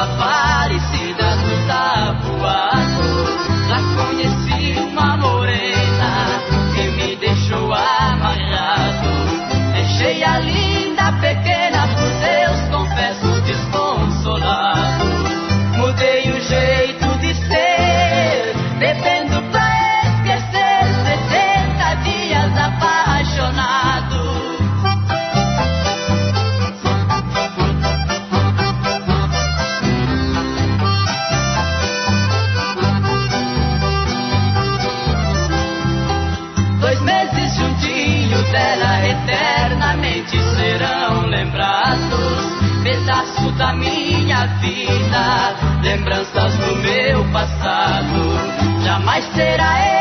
Aparecida no tabuado, lá conheci uma morena que me deixou amarrado. Deixei a linda pequena, por Deus confesso desconsolado. Mudei o jeito de ser, bebendo pra esquecer 60 dias apaixonado. 2 meses juntinho dela eternamente serão lembrados. Pedaço da minha vida, lembranças do meu passado. Jamais será